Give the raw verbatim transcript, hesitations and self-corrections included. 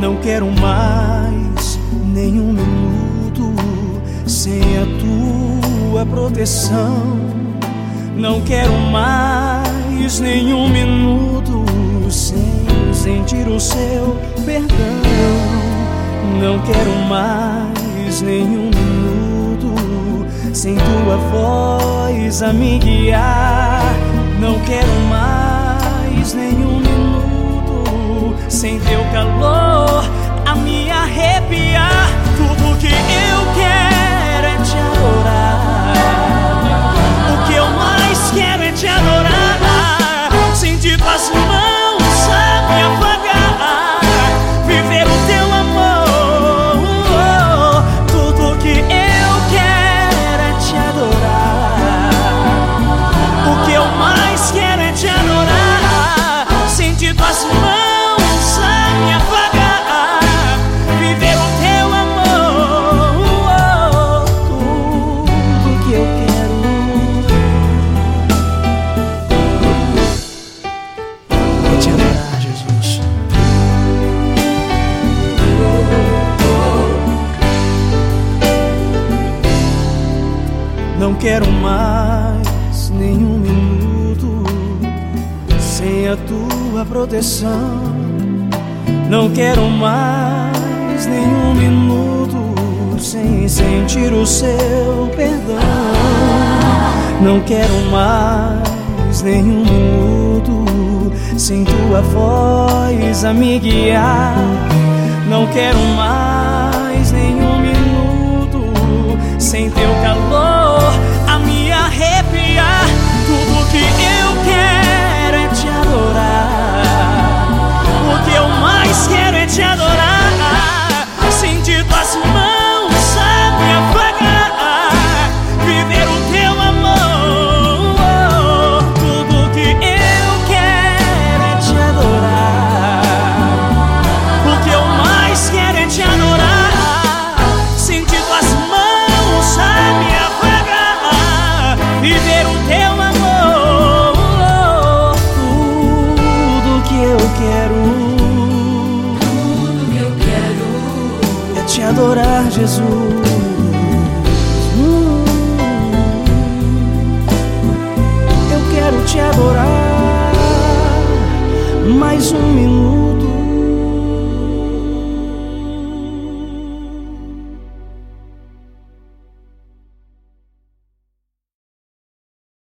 Não quero mais nenhum minuto sem a tua proteção. Não quero mais nenhum minuto sem sentir o seu perdão. Não quero mais nenhum minuto sem tua voz a me guiar. Não quero mais nenhum minuto sem teu calor a me arrepiar. Tudo que eu quero é te adorar. O que eu mais quero é te adorar. Sentir tuas mãos a me afagar, viver o teu amor. Tudo que eu quero é te adorar. O que eu mais quero é te adorar. Sentir tuas mãos a me afagar, viver o teu amor. Tudo que eu quero é te adorar, Jesus. Não quero mais nenhum minuto sem a tua proteção. Não quero mais nenhum minuto sem sentir o seu perdão. Não quero mais nenhum minuto sem tua voz a me guiar. Não quero mais nenhum minuto sem teu calor a me arrepiar. Tudo que eu quero é te adorar. O que eu mais quero é te adorar. Sentir tuas mãos a me afagar, viver o teu amor. Tudo que eu quero é te adorar. O que eu mais quero é te adorar. Sentir tuas mãos a me afagar, viver o teu amor. Tudo que eu quero te adorar, Jesus. Hum, eu quero te adorar mais um minuto.